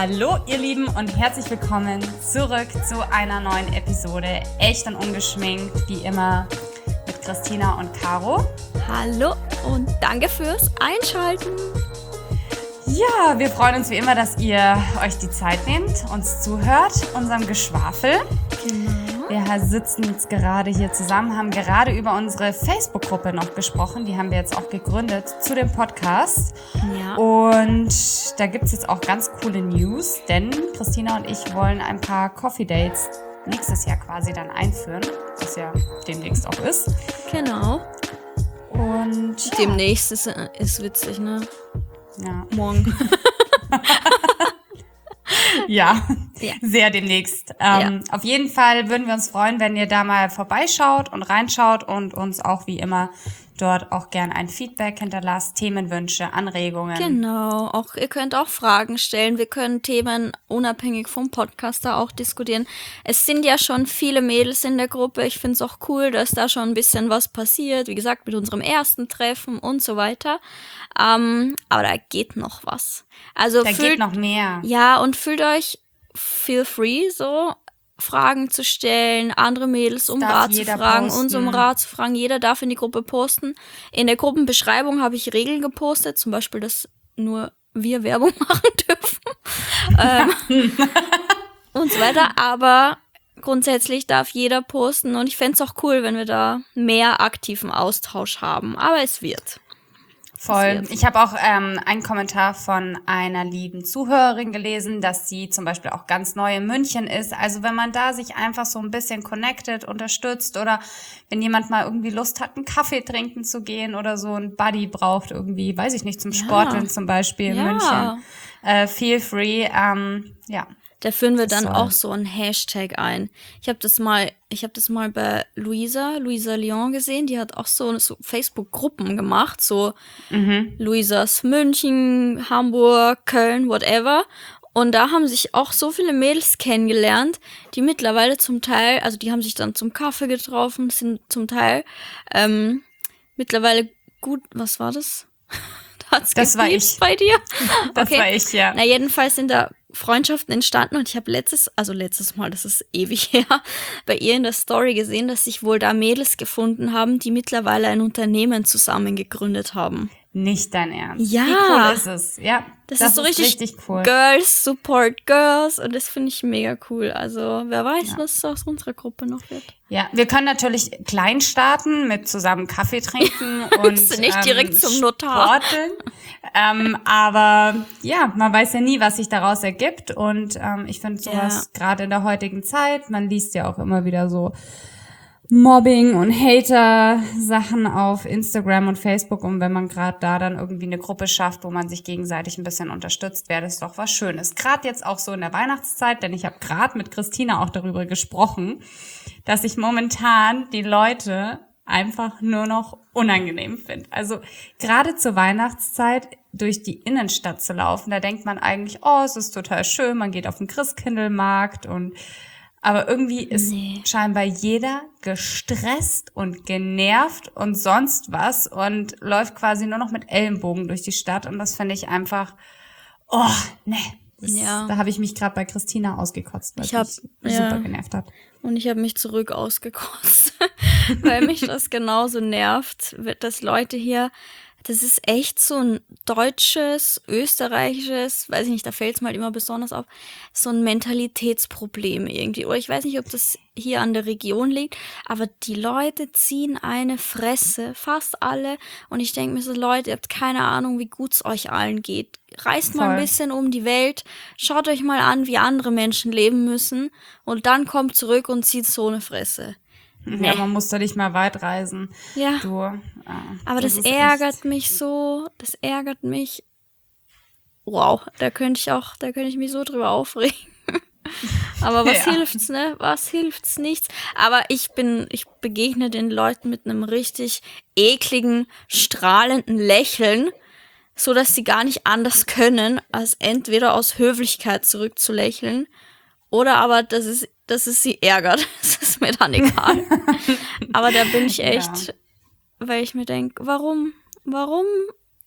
Hallo ihr Lieben und herzlich willkommen zurück zu einer neuen Episode Echt und ungeschminkt, wie immer mit Christina und Caro. Hallo und danke fürs Einschalten. Ja, wir freuen uns wie immer, dass ihr euch die Zeit nehmt, uns zuhört, unserem Geschwafel. Genau. Wir sitzen jetzt gerade hier zusammen, haben gerade über unsere Facebook-Gruppe noch gesprochen. Die haben wir jetzt auch gegründet zu dem Podcast. Ja. Und da gibt es jetzt auch ganz coole News, denn Christina und ich wollen ein paar Coffee Dates nächstes Jahr quasi dann einführen, was ja demnächst auch ist. Genau. Und ja. Demnächst ist witzig, ne? Ja. Morgen. Ja, Ja. sehr demnächst. Ja. Auf jeden Fall würden wir uns freuen, wenn ihr da mal vorbeischaut und reinschaut und uns auch wie immer dort auch gern ein Feedback hinterlasst, Themenwünsche, Anregungen. Genau. Auch ihr könnt auch Fragen stellen. Wir können Themen unabhängig vom Podcaster auch diskutieren. Es sind ja schon viele Mädels in der Gruppe. Ich finde es auch cool, dass da schon ein bisschen was passiert. Wie gesagt, mit unserem ersten Treffen und so weiter. Aber da geht noch was. Also Da geht noch mehr. Ja, und fühlt euch feel free, so Fragen zu stellen, andere Mädels um Darf Rat zu jeder fragen, posten. uns um Rat zu fragen. Jeder darf in die Gruppe posten. In der Gruppenbeschreibung habe ich Regeln gepostet, zum Beispiel, dass nur wir Werbung machen dürfen. Und so weiter. Aber grundsätzlich darf jeder posten und ich fände es auch cool, wenn wir da mehr aktiven Austausch haben. Aber es wird. Voll. Ich habe auch einen Kommentar von einer lieben Zuhörerin gelesen, dass sie zum Beispiel auch ganz neu in München ist. Also wenn man da sich einfach so ein bisschen connected, unterstützt oder wenn jemand mal irgendwie Lust hat, einen Kaffee trinken zu gehen oder so ein Buddy braucht irgendwie, weiß ich nicht, zum Sporteln zum Beispiel in München. Feel free. Ja. Da führen wir dann soll. auch so einen Hashtag ein. Ich habe das mal bei Luisa Lyon gesehen. Die hat auch so Facebook-Gruppen gemacht, so Luisas München, Hamburg, Köln, whatever. Und da haben sich auch so viele Mädels kennengelernt, die mittlerweile zum Teil, also die haben sich dann zum Kaffee getroffen, sind zum Teil mittlerweile gut, was war das? Das war ich. Bei dir? Das war ich, ja. Na, jedenfalls sind da Freundschaften entstanden und ich habe letztes Mal, das ist ewig her, bei ihr in der Story gesehen, dass sich wohl da Mädels gefunden haben, die mittlerweile ein Unternehmen zusammen gegründet haben. Nicht dein Ernst. Ja. Wie cool ist es? Ja, Das ist so richtig cool. Girls support Girls und das finde ich mega cool. Also wer weiß, was aus unserer Gruppe noch wird. Ja, wir können natürlich klein starten mit zusammen Kaffee trinken und nicht direkt zum Notar. Sporteln. Aber ja, man weiß ja nie, was sich daraus ergibt. Und ich finde sowas gerade in der heutigen Zeit, man liest ja auch immer wieder so Mobbing und Hater-Sachen auf Instagram und Facebook. Und wenn man gerade da dann irgendwie eine Gruppe schafft, wo man sich gegenseitig ein bisschen unterstützt, wäre das doch was Schönes. Gerade jetzt auch so in der Weihnachtszeit, denn ich habe gerade mit Christina auch darüber gesprochen, dass ich momentan die Leute einfach nur noch unangenehm finde. Also gerade zur Weihnachtszeit durch die Innenstadt zu laufen, da denkt man eigentlich, oh, es ist total schön, man geht auf den Christkindlmarkt aber irgendwie ist scheinbar jeder gestresst und genervt und sonst was und läuft quasi nur noch mit Ellenbogen durch die Stadt und das finde ich einfach, da habe ich mich gerade bei Christina ausgekotzt, weil mich super genervt hat. Und ich habe mich zurück ausgekotzt, weil mich das genauso nervt, dass Leute hier, das ist echt so ein deutsches, österreichisches, weiß ich nicht, da fällt es mal immer besonders auf, so ein Mentalitätsproblem irgendwie. Oder ich weiß nicht, ob das hier an der Region liegt, aber die Leute ziehen eine Fresse, fast alle. Und ich denke mir so, Leute, ihr habt keine Ahnung, wie gut es euch allen geht. Reist mal ein bisschen um die Welt, schaut euch mal an, wie andere Menschen leben müssen und dann kommt zurück und zieht so eine Fresse. Ja, man muss da nicht mal weit reisen. Ja. Aber das ärgert mich so. Das ärgert mich. Wow, da könnte ich mich so drüber aufregen. Aber was hilft's, ne? Was hilft's? Nichts. Aber ich begegne den Leuten mit einem richtig ekligen, strahlenden Lächeln, so dass sie gar nicht anders können, als entweder aus Höflichkeit zurückzulächeln oder aber, dass es sie ärgert. Das ist mir dann egal. Aber da bin ich echt, weil ich mir denke, warum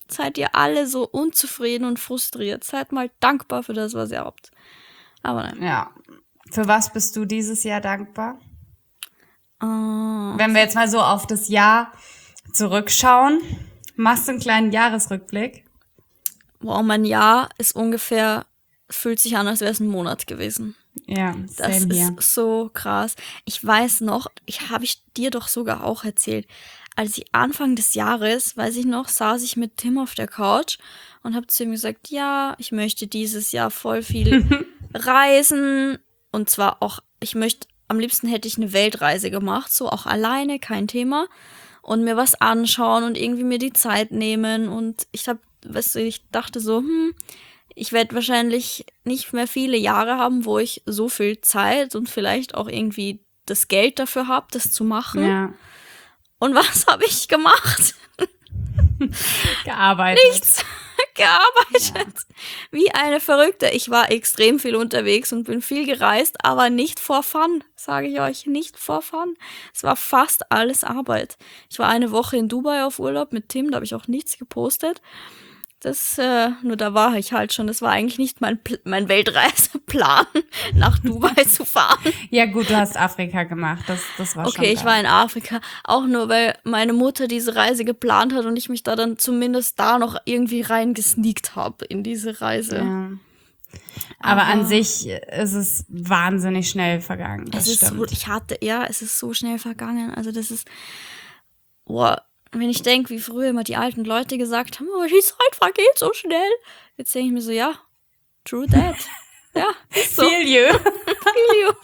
seid ihr alle so unzufrieden und frustriert. Seid mal dankbar für das, was ihr habt. Aber nein. Ja. Für was bist du dieses Jahr dankbar? Oh. Wenn wir jetzt mal so auf das Jahr zurückschauen, machst du einen kleinen Jahresrückblick? Wow, mein Jahr ist ungefähr, fühlt sich an, als wäre es ein Monat gewesen. Ja, Das same hier. ist so krass. Ich weiß noch, habe ich dir doch sogar auch erzählt, als ich Anfang des Jahres, weiß ich noch, saß ich mit Tim auf der Couch und habe zu ihm gesagt, ja, ich möchte dieses Jahr voll viel reisen. Und zwar auch, am liebsten hätte ich eine Weltreise gemacht, so auch alleine, kein Thema. Und mir was anschauen und irgendwie mir die Zeit nehmen. Und ich dachte so, ich werde wahrscheinlich nicht mehr viele Jahre haben, wo ich so viel Zeit und vielleicht auch irgendwie das Geld dafür habe, das zu machen. Ja. Und was habe ich gemacht? Gearbeitet. Nichts. Gearbeitet. Ja. Wie eine Verrückte. Ich war extrem viel unterwegs und bin viel gereist, aber nicht for fun, sage ich euch. Nicht for fun. Es war fast alles Arbeit. Ich war eine Woche in Dubai auf Urlaub mit Tim, da habe ich auch nichts gepostet. Nur da war ich halt schon. Das war eigentlich nicht mein Weltreiseplan, nach Dubai zu fahren. Ja gut, du hast Afrika gemacht. Das war schon Okay, ich geil. war in Afrika. Auch nur, weil meine Mutter diese Reise geplant hat und ich mich da dann zumindest da noch irgendwie reingesneakt habe in diese Reise. Ja. Aber an sich ist es wahnsinnig schnell vergangen. Das stimmt. Es ist so schnell vergangen. Also das ist, wenn ich denke, wie früher immer die alten Leute gesagt haben, die Zeit vergeht so schnell. Jetzt denke ich mir so, ja, true that. Ja, ist so. Feel you. Feel you.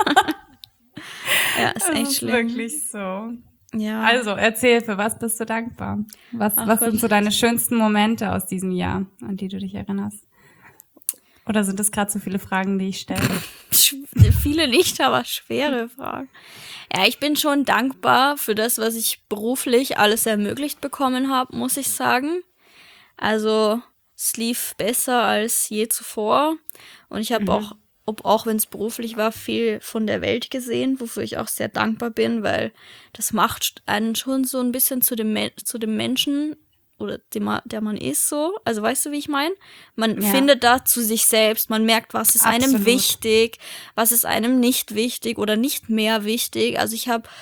Ja, ist Das echt ist schlimm. wirklich so. Ja. Also, erzähl, für was bist du dankbar? Was sind so deine schönsten Momente aus diesem Jahr, an die du dich erinnerst? Oder sind das gerade so viele Fragen, die ich stelle? Viele nicht, aber schwere Fragen. Ja, ich bin schon dankbar für das, was ich beruflich alles ermöglicht bekommen habe, muss ich sagen. Also es lief besser als je zuvor. Und ich habe auch wenn es beruflich war, viel von der Welt gesehen, wofür ich auch sehr dankbar bin, weil das macht einen schon so ein bisschen zu dem Menschen oder der man ist so. Also weißt du, wie ich meine? Man findet da zu sich selbst, man merkt, was ist einem wichtig, was ist einem nicht wichtig oder nicht mehr wichtig. Also ich habe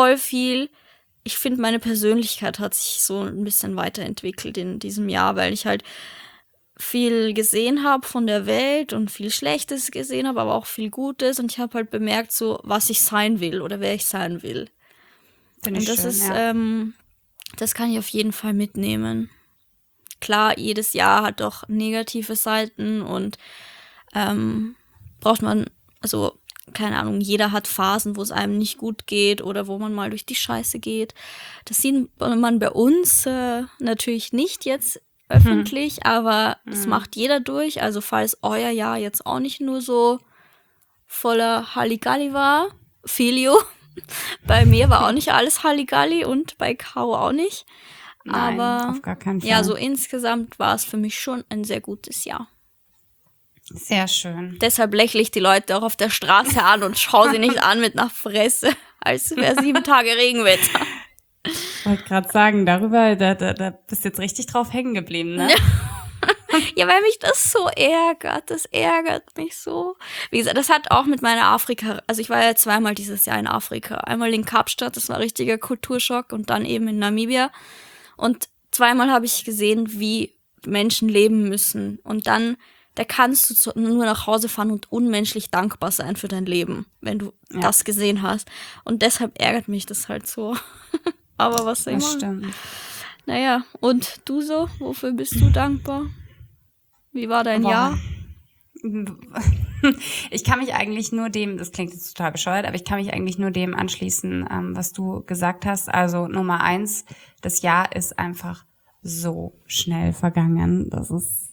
ich finde, meine Persönlichkeit hat sich so ein bisschen weiterentwickelt in diesem Jahr, weil ich halt viel gesehen habe von der Welt und viel Schlechtes gesehen habe, aber auch viel Gutes. Und ich habe halt bemerkt, so was ich sein will oder wer ich sein will. Finde ich und das schön, ist, ja. das kann ich auf jeden Fall mitnehmen. Klar, jedes Jahr hat doch negative Seiten und braucht man, also keine Ahnung, jeder hat Phasen, wo es einem nicht gut geht oder wo man mal durch die Scheiße geht. Das sieht man bei uns natürlich nicht jetzt öffentlich, aber das macht jeder durch. Also falls euer Jahr jetzt auch nicht nur so voller Halligalli war, Filio. Bei mir war auch nicht alles Halligalli und bei Caro auch nicht. Nein, aber auf gar keinen Fall. Ja, so insgesamt war es für mich schon ein sehr gutes Jahr. Sehr schön. Deshalb lächle ich die Leute auch auf der Straße an und schaue sie nicht an mit einer Fresse, als wäre 7 Tage Regenwetter. Ich wollte gerade sagen, darüber, da bist du jetzt richtig drauf hängen geblieben, ne? Ja, weil mich das so ärgert. Das ärgert mich so. Wie gesagt, das hat auch mit meiner Afrika, also ich war ja 2-mal dieses Jahr in Afrika. Einmal in Kapstadt, das war ein richtiger Kulturschock und dann eben in Namibia. Und 2-mal habe ich gesehen, wie Menschen leben müssen. Und dann, da kannst du nur nach Hause fahren und unmenschlich dankbar sein für dein Leben, wenn du das gesehen hast. Und deshalb ärgert mich das halt so. Aber was soll ich machen? Stimmt. Naja, und du so? Wofür bist du dankbar? Wie war dein Jahr? Ich kann mich eigentlich nur dem, das klingt jetzt total bescheuert, aber ich kann mich eigentlich nur dem anschließen, was du gesagt hast. Also Nummer 1, das Jahr ist einfach so schnell vergangen. Das ist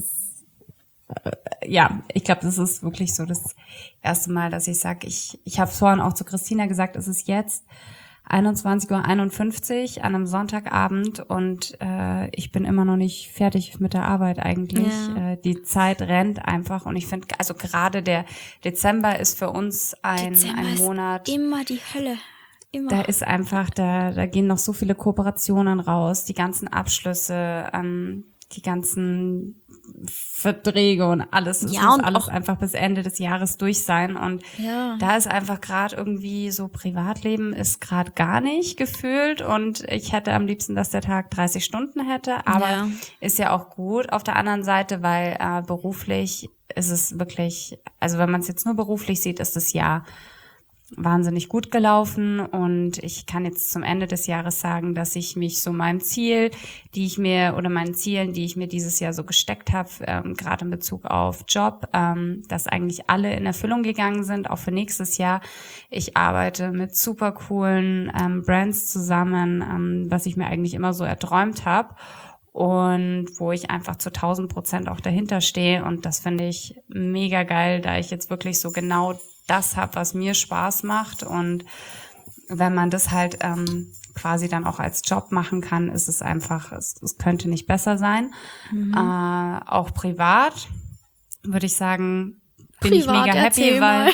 ich glaube, das ist wirklich so das erste Mal, dass ich sage, ich habe es vorhin auch zu Christina gesagt, es ist jetzt 21:51 Uhr an einem Sonntagabend und ich bin immer noch nicht fertig mit der Arbeit eigentlich. Ja. Die Zeit rennt einfach und ich finde, also gerade der Dezember ist für uns ein Monat. Ist immer die Hölle. immer. Da ist einfach, da gehen noch so viele Kooperationen raus, die ganzen Abschlüsse, die ganzen Verträge und alles. Es muss alles einfach bis Ende des Jahres durch sein. Und da ist einfach gerade irgendwie so Privatleben ist gerade gar nicht gefühlt. Und ich hätte am liebsten, dass der Tag 30 Stunden hätte. Aber ist ja auch gut auf der anderen Seite, weil beruflich ist es wirklich, also wenn man es jetzt nur beruflich sieht, ist das Jahr wahnsinnig gut gelaufen und ich kann jetzt zum Ende des Jahres sagen, dass ich mich so meinen Zielen, die ich mir dieses Jahr so gesteckt habe, gerade in Bezug auf Job, dass eigentlich alle in Erfüllung gegangen sind, auch für nächstes Jahr. Ich arbeite mit super coolen Brands zusammen, was ich mir eigentlich immer so erträumt habe. Und wo ich einfach zu 1000% auch dahinter stehe. Und das finde ich mega geil, da ich jetzt wirklich so genau das habe, was mir Spaß macht. Und wenn man das halt quasi dann auch als Job machen kann, ist es einfach, es könnte nicht besser sein. Auch privat würde ich sagen, bin ich mega happy, weil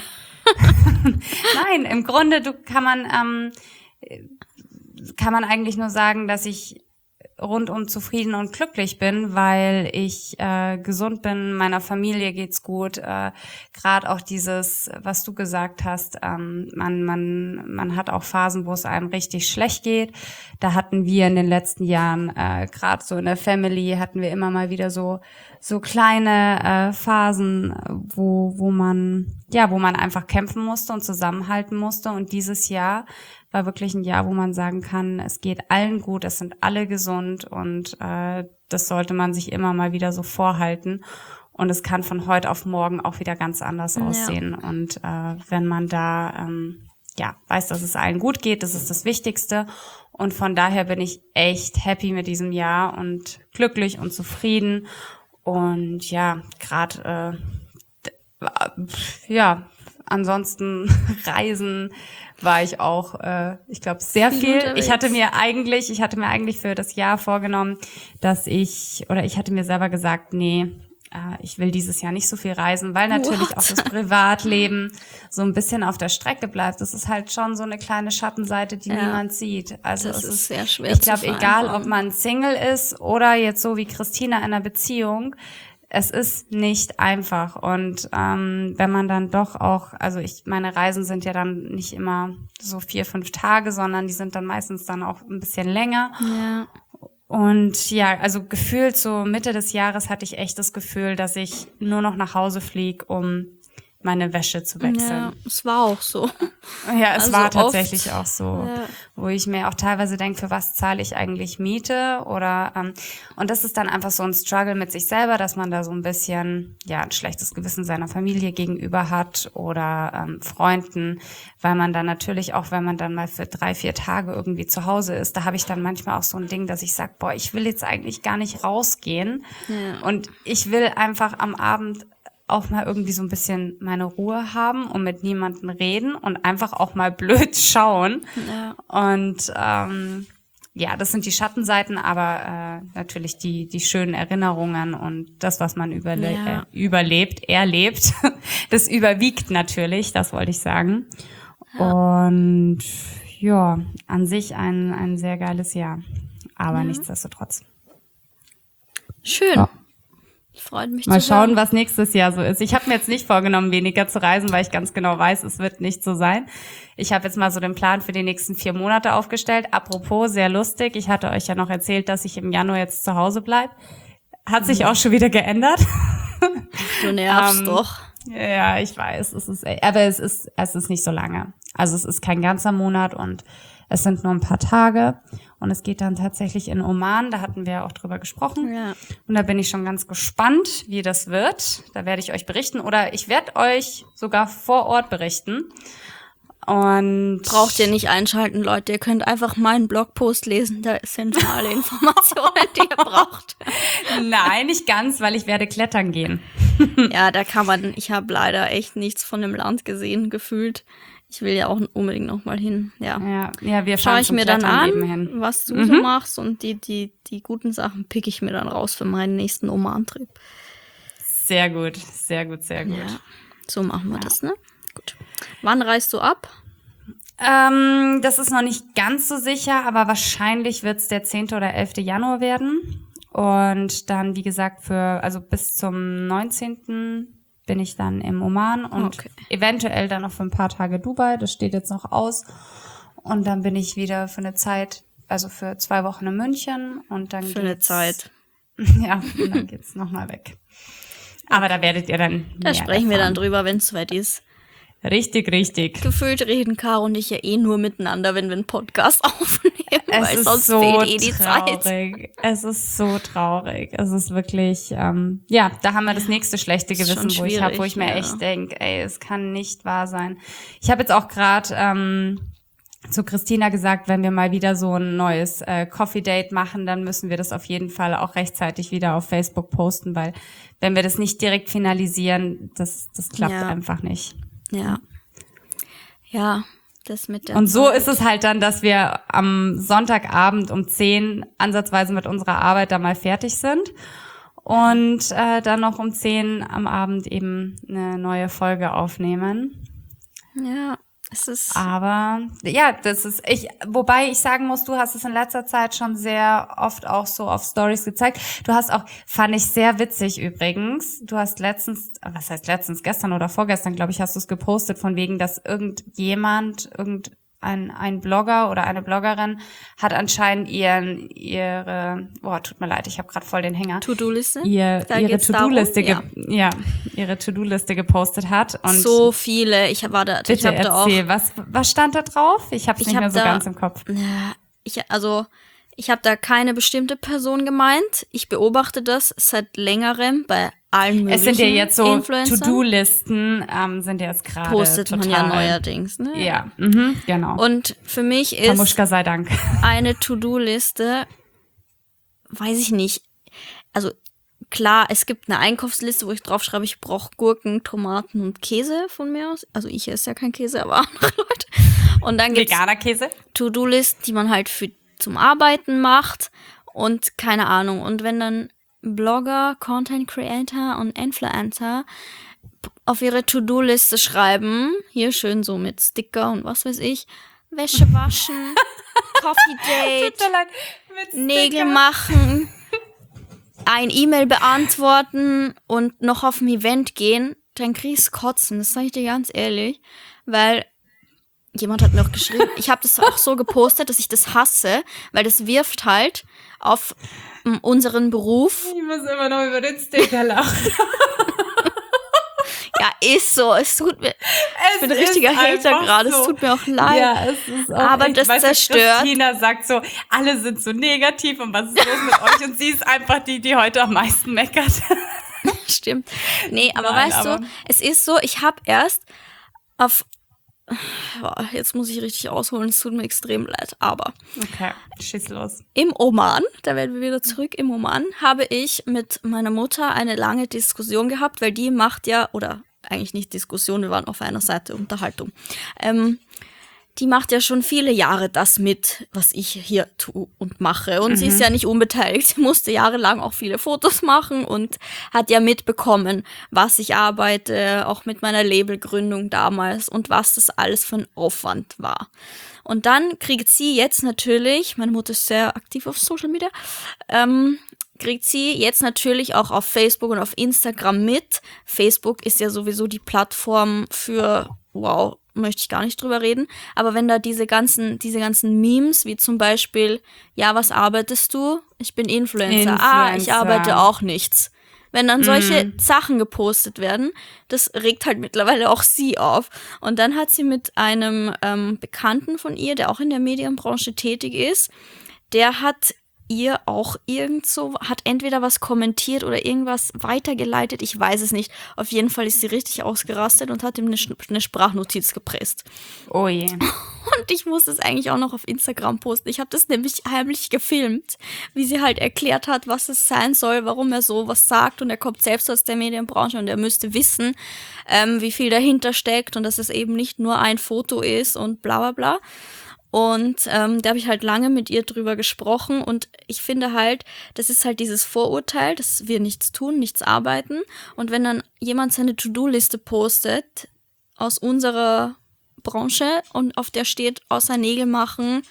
nein, im Grunde kann man eigentlich nur sagen, dass ich rundum zufrieden und glücklich bin, weil ich gesund bin, meiner Familie geht's gut. Gerade auch dieses, was du gesagt hast, man hat auch Phasen, wo es einem richtig schlecht geht. Da hatten wir in den letzten Jahren, gerade so in der Family, hatten wir immer mal wieder so kleine Phasen, wo man einfach kämpfen musste und zusammenhalten musste. Und dieses Jahr war wirklich ein Jahr, wo man sagen kann, es geht allen gut, es sind alle gesund und das sollte man sich immer mal wieder so vorhalten. Und es kann von heute auf morgen auch wieder ganz anders aussehen. Und wenn man da weiß, dass es allen gut geht, das ist das Wichtigste. Und von daher bin ich echt happy mit diesem Jahr und glücklich und zufrieden. Und ja, gerade ansonsten Reisen war ich auch, ich glaube, sehr viel. Ich hatte mir eigentlich für das Jahr vorgenommen, ich hatte mir selber gesagt, nee, ich will dieses Jahr nicht so viel reisen, weil natürlich auch das Privatleben so ein bisschen auf der Strecke bleibt. Das ist halt schon so eine kleine Schattenseite, die niemand sieht. Also das ist sehr schwer. Ich glaube, egal, ob man Single ist oder jetzt so wie Christina in einer Beziehung, es ist nicht einfach und wenn man dann doch auch, also meine Reisen sind ja dann nicht immer so 4-5 Tage, sondern die sind dann meistens dann auch ein bisschen länger. Ja. Und ja, also gefühlt so Mitte des Jahres hatte ich echt das Gefühl, dass ich nur noch nach Hause fliege, um meine Wäsche zu wechseln. Ja, es war auch so. Ja, es also war tatsächlich auch so, ja. Wo ich mir auch teilweise denke, für was zahle ich eigentlich Miete oder und das ist dann einfach so ein Struggle mit sich selber, dass man da so ein bisschen ein schlechtes Gewissen seiner Familie gegenüber hat oder Freunden, weil man dann natürlich auch, wenn man dann mal für 3-4 Tage irgendwie zu Hause ist, da habe ich dann manchmal auch so ein Ding, dass ich sage, boah, ich will jetzt eigentlich gar nicht rausgehen und ich will einfach am Abend auch mal irgendwie so ein bisschen meine Ruhe haben und mit niemandem reden und einfach auch mal blöd schauen. Ja. Und das sind die Schattenseiten, aber natürlich die schönen Erinnerungen und das, was man erlebt, das überwiegt natürlich, das wollte ich sagen. Ja. Und ja, an sich ein sehr geiles Jahr, aber nichtsdestotrotz. Schön. Ja. Freut mich mal schauen, was nächstes Jahr so ist. Ich habe mir jetzt nicht vorgenommen, weniger zu reisen, weil ich ganz genau weiß, es wird nicht so sein. Ich habe jetzt mal so den Plan für die nächsten 4 Monate aufgestellt. Apropos, sehr lustig. Ich hatte euch ja noch erzählt, dass ich im Januar jetzt zu Hause bleibe. Hat sich auch schon wieder geändert. Du nervst doch. Ja, ich weiß. Aber es ist nicht so lange. Also es ist kein ganzer Monat und es sind nur ein paar Tage. Und es geht dann tatsächlich in Oman, da hatten wir ja auch drüber gesprochen. Ja. Und da bin ich schon ganz gespannt, wie das wird. Da werde ich euch berichten oder ich werde euch sogar vor Ort berichten. Und braucht ihr nicht einschalten, Leute. Ihr könnt einfach meinen Blogpost lesen, da sind schon alle Informationen, die ihr braucht. Nein, nicht ganz, weil ich werde klettern gehen. Ja, ich habe leider echt nichts von dem Land gesehen, gefühlt. Ich will ja auch unbedingt noch mal hin. Ja, wir schaue ich mir dann an, hin. Was du so machst und die guten Sachen pick ich mir dann raus für meinen nächsten Oman-Trip. Sehr gut, sehr gut, sehr gut. Ja, so machen wir das, ne? Gut. Wann reist du ab? Das ist noch nicht ganz so sicher, aber wahrscheinlich wird es der 10. oder 11. Januar werden. Und dann, wie gesagt, bis zum 19. bin ich dann im Oman und eventuell dann noch für ein paar Tage Dubai. Das steht jetzt noch aus. Und dann bin ich wieder für eine Zeit, also für 2 Wochen in München. Und dann eine Zeit. Ja, und dann geht's nochmal weg. Aber da werdet ihr dann Da sprechen wir dann drüber, wenn es soweit ist. Richtig. Gefühlt reden Caro und ich ja nur miteinander, wenn wir einen Podcast aufnehmen, weil sonst so fehlt die traurig. Zeit. Es ist so traurig. Es ist wirklich, da haben wir das nächste schlechte Gewissen, wo ich mir echt denke, es kann nicht wahr sein. Ich habe jetzt auch gerade zu Christina gesagt, wenn wir mal wieder so ein neues Coffee Date machen, dann müssen wir das auf jeden Fall auch rechtzeitig wieder auf Facebook posten, weil wenn wir das nicht direkt finalisieren, das klappt einfach nicht. Ja, das mit der Und so ist es halt dann, dass wir am Sonntagabend um 10 ansatzweise mit unserer Arbeit da mal fertig sind und dann noch um 10 am Abend eben eine neue Folge aufnehmen. Ja, es ist... Aber ja, wobei ich sagen muss, du hast es in letzter Zeit schon sehr oft auch so auf Stories gezeigt. Du hast auch, fand ich sehr witzig übrigens, du hast gestern oder vorgestern, glaube ich, hast du es gepostet, von wegen, dass ein Blogger oder eine Bloggerin hat anscheinend ihre tut mir leid, ich habe gerade voll den Hänger. To-Do-Liste? Ihre To-Do-Liste, ihre To-Do-Liste gepostet hat. Und so viele. Ich habe da auch. Was stand da drauf? Ich habe es nicht mehr so ganz im Kopf. Ich habe da keine bestimmte Person gemeint. Ich beobachte das seit längerem bei allen möglichen Es sind ja jetzt so Influencern. To-Do-Listen, sind ja jetzt gerade postet total, man ja neuerdings, ne? Ja, genau. Und für mich ist Kamuschka sei Dank. eine To-Do-Liste, weiß ich nicht, also klar, es gibt eine Einkaufsliste, wo ich draufschreibe, ich brauche Gurken, Tomaten und Käse von mir aus. Also ich esse ja kein Käse, aber andere Leute. Und dann gibt's veganer Käse? To-Do-Listen, die man halt zum Arbeiten macht und keine Ahnung. Und wenn dann Blogger, Content Creator und Influencer auf ihre To-Do-Liste schreiben, hier schön so mit Sticker und was weiß ich, Wäsche waschen, Coffee Date, Nägel machen, ein E-Mail beantworten und noch auf ein Event gehen, dann krieg's Kotzen, das sage ich dir ganz ehrlich, weil jemand hat mir auch geschrieben, ich habe das auch so gepostet, dass ich das hasse, weil das wirft halt auf unseren Beruf. Ich muss immer noch über den Sticker lachen. Ja, ist so. Es tut mir. Ich bin ein richtiger Hater gerade. Es tut mir auch leid. Ja, es ist auch aber das zerstört. Christina sagt so, alle sind so negativ und was ist los mit euch? Und sie ist einfach die heute am meisten meckert. Stimmt. Nee, aber weißt du, es ist so, ich habe erst jetzt muss ich richtig ausholen, es tut mir extrem leid, aber okay, schieß los. Im Oman, da werden wir wieder zurück, im Oman habe ich mit meiner Mutter eine lange Diskussion gehabt, weil die macht ja, oder eigentlich nicht Diskussion, wir waren auf einer Seite Unterhaltung, die macht ja schon viele Jahre das mit, was ich hier tue und mache. Und sie ist ja nicht unbeteiligt. Sie musste jahrelang auch viele Fotos machen und hat ja mitbekommen, was ich arbeite, auch mit meiner Labelgründung damals und was das alles für ein Aufwand war. Und dann kriegt sie jetzt natürlich, meine Mutter ist sehr aktiv auf Social Media, kriegt sie jetzt natürlich auch auf Facebook und auf Instagram mit. Facebook ist ja sowieso die Plattform für, möchte ich gar nicht drüber reden, aber wenn da diese ganzen Memes, wie zum Beispiel, ja, was arbeitest du? Ich bin Influencer. Ich arbeite auch nichts. Wenn dann solche Sachen gepostet werden, das regt halt mittlerweile auch sie auf. Und dann hat sie mit einem Bekannten von ihr, der auch in der Medienbranche tätig ist, der hat ihr auch hat entweder was kommentiert oder irgendwas weitergeleitet, ich weiß es nicht. Auf jeden Fall ist sie richtig ausgerastet und hat ihm eine Sprachnotiz gepresst. Oh je. Und ich muss es eigentlich auch noch auf Instagram posten. Ich habe das nämlich heimlich gefilmt, wie sie halt erklärt hat, was es sein soll, warum er so was sagt. Und er kommt selbst aus der Medienbranche und er müsste wissen, wie viel dahinter steckt und dass es eben nicht nur ein Foto ist und bla bla bla. Und da habe ich halt lange mit ihr drüber gesprochen und ich finde halt, das ist halt dieses Vorurteil, dass wir nichts tun, nichts arbeiten. Und wenn dann jemand seine To-Do-Liste postet aus unserer Branche und auf der steht außer Nägel machen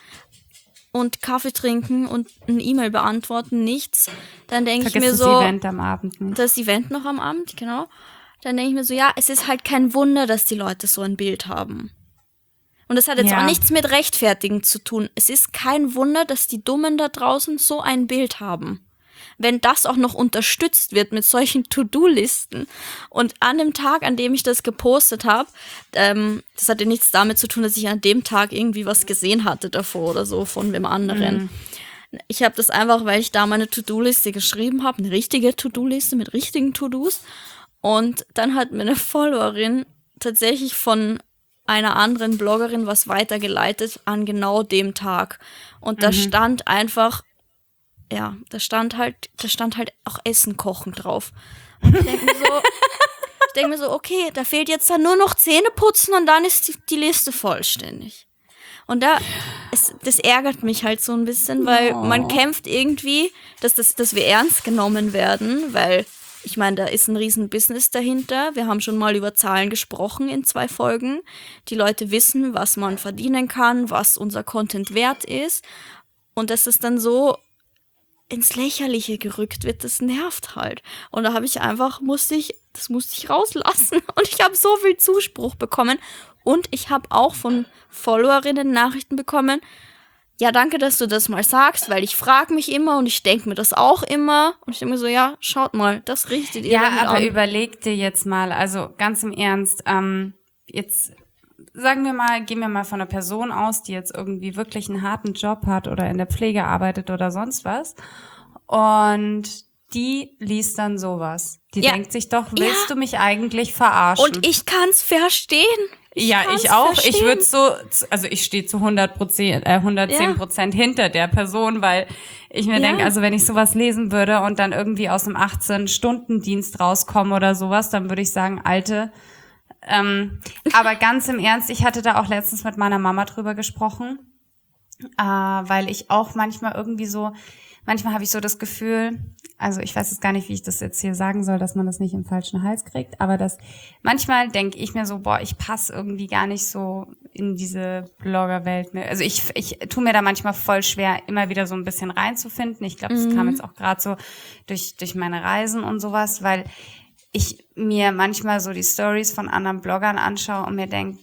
und Kaffee trinken und ein E-Mail beantworten, nichts, dann denke ich mir so... das Event am Abend nicht. Das Event noch am Abend, genau. Dann denke ich mir so, ja, es ist halt kein Wunder, dass die Leute so ein Bild haben. Und das hat jetzt auch nichts mit Rechtfertigen zu tun. Es ist kein Wunder, dass die Dummen da draußen so ein Bild haben. Wenn das auch noch unterstützt wird mit solchen To-Do-Listen. Und an dem Tag, an dem ich das gepostet habe, das hatte nichts damit zu tun, dass ich an dem Tag irgendwie was gesehen hatte davor oder so von dem anderen. Ich habe das einfach, weil ich da meine To-Do-Liste geschrieben habe, eine richtige To-Do-Liste mit richtigen To-Dos. Und dann hat mir eine Followerin tatsächlich von einer anderen Bloggerin was weitergeleitet an genau dem Tag. Und da stand einfach, ja, da stand halt auch Essen kochen drauf. Und ich denke mir so, okay, da fehlt jetzt dann nur noch Zähne putzen und dann ist die Liste vollständig. Und das ärgert mich halt so ein bisschen, weil man kämpft irgendwie, dass wir ernst genommen werden, weil ich meine, da ist ein riesen Business dahinter. Wir haben schon mal über Zahlen gesprochen in 2 Folgen. Die Leute wissen, was man verdienen kann, was unser Content wert ist. Und dass es dann so ins Lächerliche gerückt wird, das nervt halt. Und da habe ich einfach, musste ich rauslassen. Und ich habe so viel Zuspruch bekommen. Und ich habe auch von Followerinnen Nachrichten bekommen, ja, danke, dass du das mal sagst, weil ich frage mich immer und ich denke mir das auch immer. Und ich denke mir so, ja, schaut mal, das richtet ihr damit an. Ja, aber überleg dir jetzt mal, also ganz im Ernst, jetzt sagen wir mal, gehen wir mal von einer Person aus, die jetzt irgendwie wirklich einen harten Job hat oder in der Pflege arbeitet oder sonst was. Und die liest dann sowas. Die denkt sich doch, willst du mich eigentlich verarschen? Und ich kann's verstehen. Ich auch. Verstehen. Ich würde ich stehe zu 110% hinter der Person, weil ich mir denke, also wenn ich sowas lesen würde und dann irgendwie aus einem 18-Stunden-Dienst rauskomme oder sowas, dann würde ich sagen, Alte. Aber ganz im Ernst, ich hatte da auch letztens mit meiner Mama drüber gesprochen, weil ich auch manchmal habe ich so das Gefühl, also ich weiß jetzt gar nicht, wie ich das jetzt hier sagen soll, dass man das nicht im falschen Hals kriegt, aber manchmal denke ich mir so, ich passe irgendwie gar nicht so in diese Bloggerwelt mehr. Also ich tue mir da manchmal voll schwer, immer wieder so ein bisschen reinzufinden. Ich glaube, das kam jetzt auch gerade so durch meine Reisen und sowas, weil ich mir manchmal so die Stories von anderen Bloggern anschaue und mir denke,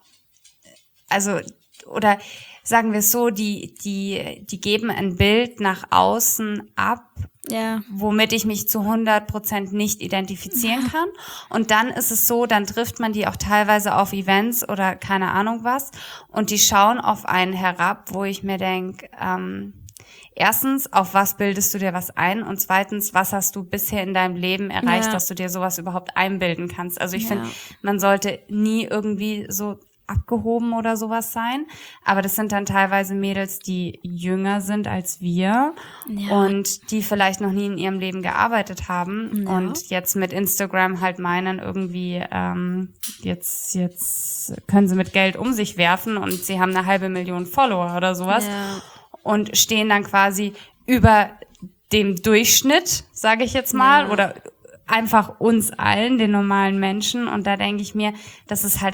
oder sagen wir es so, die geben ein Bild nach außen ab, womit ich mich zu 100% nicht identifizieren kann. Und dann ist es so, dann trifft man die auch teilweise auf Events oder keine Ahnung was und die schauen auf einen herab, wo ich mir denke, erstens, auf was bildest du dir was ein? Und zweitens, was hast du bisher in deinem Leben erreicht, dass du dir sowas überhaupt einbilden kannst? Also ich finde, man sollte nie irgendwie so abgehoben oder sowas sein. Aber das sind dann teilweise Mädels, die jünger sind als wir und die vielleicht noch nie in ihrem Leben gearbeitet haben und jetzt mit Instagram halt meinen irgendwie, jetzt können sie mit Geld um sich werfen und sie haben 500.000 Follower oder sowas und stehen dann quasi über dem Durchschnitt, sage ich jetzt mal, oder einfach uns allen, den normalen Menschen. Und da denke ich mir, das ist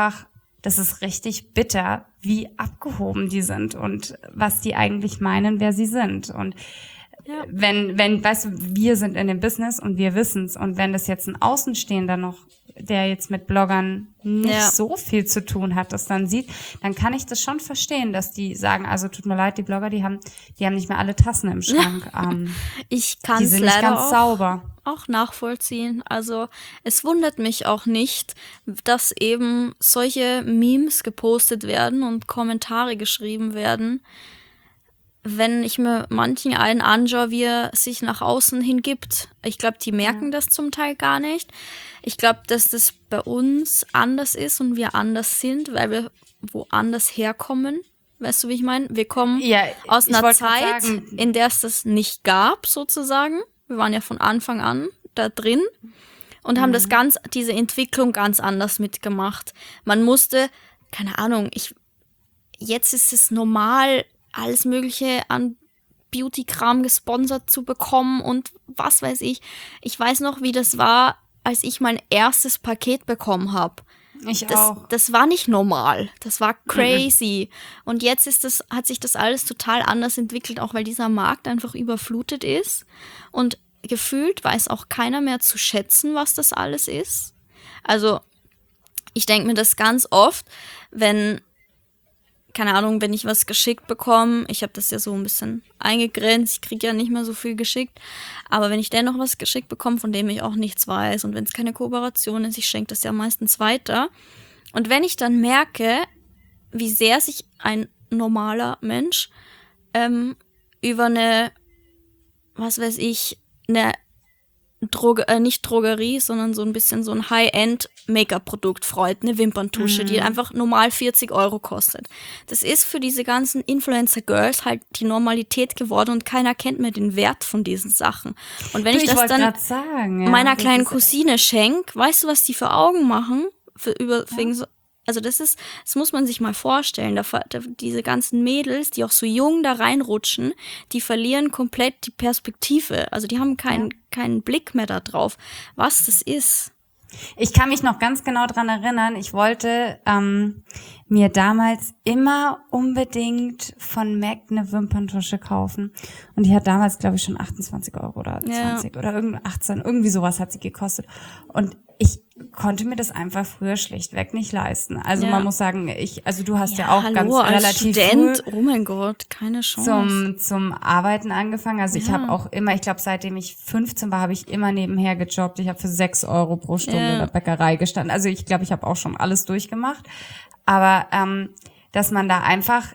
richtig bitter, wie abgehoben die sind und was die eigentlich meinen, wer sie sind. Und wenn, weißt du, wir sind in dem Business und wir wissen's. Und wenn das jetzt ein Außenstehender noch, der jetzt mit Bloggern nicht so viel zu tun hat, das dann sieht, dann kann ich das schon verstehen, dass die sagen, also tut mir leid, die Blogger, die haben nicht mehr alle Tassen im Schrank. Ich kann die es sind nicht leider ganz sauber. Auch nachvollziehen. Also es wundert mich auch nicht, dass eben solche Memes gepostet werden und Kommentare geschrieben werden. Wenn ich mir manchen einen anschaue, wie er sich nach außen hingibt. Ich glaube, die merken das zum Teil gar nicht. Ich glaube, dass das bei uns anders ist und wir anders sind, weil wir woanders herkommen. Weißt du, wie ich meine? Wir kommen aus einer Zeit, in der es das nicht gab, sozusagen. Wir waren ja von Anfang an da drin und haben diese Entwicklung ganz anders mitgemacht. Man musste, keine Ahnung, jetzt ist es normal, alles Mögliche an Beauty-Kram gesponsert zu bekommen und was weiß ich. Ich weiß noch, wie das war, als ich mein erstes Paket bekommen habe. Ich auch. Das war nicht normal. Das war crazy. Und jetzt hat sich das alles total anders entwickelt, auch weil dieser Markt einfach überflutet ist. Und gefühlt weiß auch keiner mehr zu schätzen, was das alles ist. Also, ich denke mir das ganz oft, wenn ich was geschickt bekomme, ich habe das ja so ein bisschen eingegrenzt, ich kriege ja nicht mehr so viel geschickt, aber wenn ich dennoch was geschickt bekomme, von dem ich auch nichts weiß und wenn es keine Kooperation ist, ich schenke das ja meistens weiter. Und wenn ich dann merke, wie sehr sich ein normaler Mensch über eine, was weiß ich, eine nicht Drogerie, sondern so ein bisschen so ein High-End-Make-up-Produkt freut, eine Wimperntusche, die einfach normal 40 € kostet. Das ist für diese ganzen Influencer-Girls halt die Normalität geworden und keiner kennt mehr den Wert von diesen Sachen. Und wenn ich das dann meiner kleinen Cousine schenke, weißt du, was die für Augen machen? Also das muss man sich mal vorstellen. Diese ganzen Mädels, die auch so jung da reinrutschen, die verlieren komplett die Perspektive. Also die haben keinen Blick mehr da drauf, was das ist. Ich kann mich noch ganz genau dran erinnern, ich wollte mir damals immer unbedingt von MAC eine Wimperntusche kaufen. Und die hat damals, glaube ich, schon 28 € oder 20 oder 18, irgendwie sowas hat sie gekostet. Und ich konnte mir das einfach früher schlichtweg nicht leisten. Also man muss sagen, du hast ja auch relativ Student, früh oh mein Gott, keine Chance. zum Arbeiten angefangen. Also ich habe auch immer, ich glaube, seitdem ich 15 war, habe ich immer nebenher gejobbt. Ich habe für 6 € pro Stunde in der Bäckerei gestanden. Also ich glaube, ich habe auch schon alles durchgemacht. Aber dass man da einfach,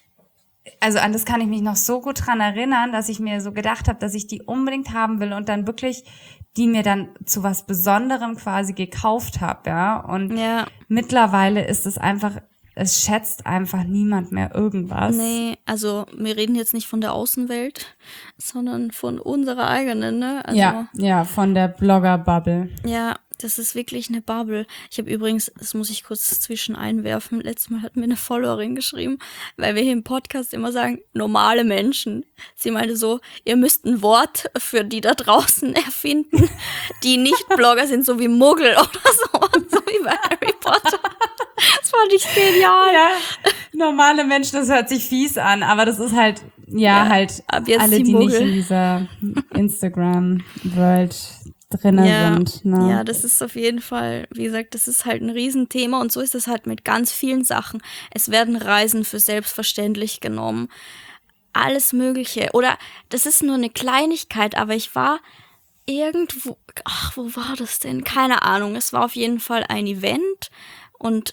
also an das kann ich mich noch so gut dran erinnern, dass ich mir so gedacht habe, dass ich die unbedingt haben will und dann wirklich die mir dann zu was Besonderem quasi gekauft habe, ja. Und mittlerweile ist es einfach, es schätzt einfach niemand mehr irgendwas. Nee, also wir reden jetzt nicht von der Außenwelt, sondern von unserer eigenen, ne? Also, ja, von der Blogger-Bubble. Ja, das ist wirklich eine Bubble. Ich habe übrigens, das muss ich kurz zwischen einwerfen, letztes Mal hat mir eine Followerin geschrieben, weil wir hier im Podcast immer sagen, normale Menschen. Sie meinte so, ihr müsst ein Wort für die da draußen erfinden, die nicht Blogger sind, so wie Muggel oder so wie bei Harry Potter. Das fand ich genial. Ja, normale Menschen, das hört sich fies an, aber das ist halt, halt alle, die nicht in dieser Instagram-World drinne sind. Ne? Ja, das ist auf jeden Fall, wie gesagt, das ist halt ein Riesenthema und so ist es halt mit ganz vielen Sachen. Es werden Reisen für selbstverständlich genommen. Alles Mögliche. Oder das ist nur eine Kleinigkeit, aber ich war irgendwo, wo war das denn? Keine Ahnung. Es war auf jeden Fall ein Event und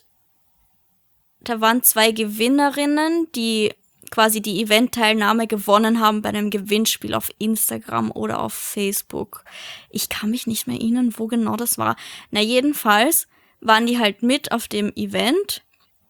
da waren 2 Gewinnerinnen, die quasi die Eventteilnahme gewonnen haben bei einem Gewinnspiel auf Instagram oder auf Facebook. Ich kann mich nicht mehr erinnern, wo genau das war. Na, jedenfalls waren die halt mit auf dem Event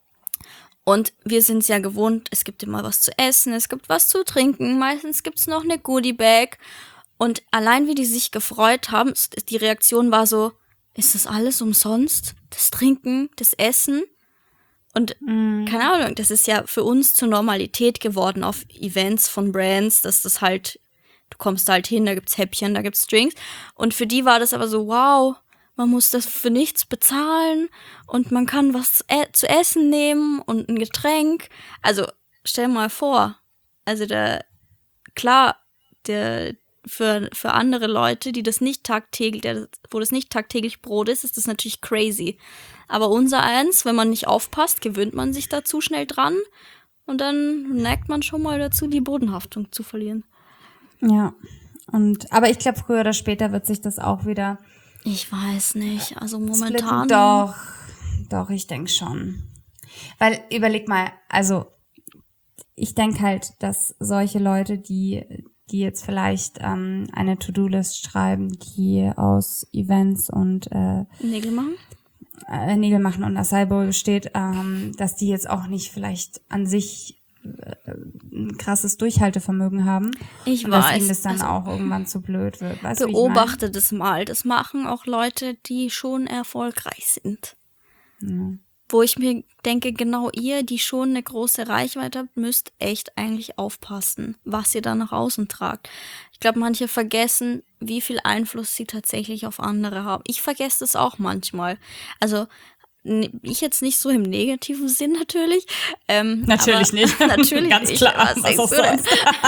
und wir sind es ja gewohnt, es gibt immer was zu essen, es gibt was zu trinken, meistens gibt's noch eine Goodie-Bag und allein wie die sich gefreut haben, die Reaktion war so, ist das alles umsonst? Das Trinken, das Essen? Und keine Ahnung, das ist ja für uns zur Normalität geworden auf Events von Brands, dass das halt, du kommst halt hin, da gibt's Häppchen, da gibt's Drinks. Und für die war das aber so, wow, man muss das für nichts bezahlen und man kann was zu essen nehmen und ein Getränk. Also stell mal vor, also für andere Leute, die das nicht tagtäglich, wo das nicht tagtäglich Brot ist, ist das natürlich crazy. Aber unser eins, wenn man nicht aufpasst, gewöhnt man sich da zu schnell dran und dann neigt man schon mal dazu, die Bodenhaftung zu verlieren. Ja, aber ich glaube, früher oder später wird sich das auch wieder. Ich weiß nicht, also momentan. Doch, ich denke schon. Weil, überleg mal, also ich denke halt, dass solche Leute, die jetzt vielleicht eine To-Do-List schreiben, die aus Events und Nägel machen und Acai Bowl besteht, dass die jetzt auch nicht vielleicht an sich ein krasses Durchhaltevermögen haben. Ich und weiß. Dass ihnen das dann auch irgendwann zu blöd wird. Weißt du, beobachte das mal. Das machen auch Leute, die schon erfolgreich sind. Ja. Wo ich mir denke, genau ihr, die schon eine große Reichweite habt, müsst echt eigentlich aufpassen, was ihr da nach außen tragt. Ich glaube, manche vergessen, wie viel Einfluss sie tatsächlich auf andere haben. Ich vergesse das auch manchmal. Also ich jetzt nicht so im negativen Sinn natürlich. Natürlich nicht. Natürlich Ganz nicht. klar. Was auch sonst.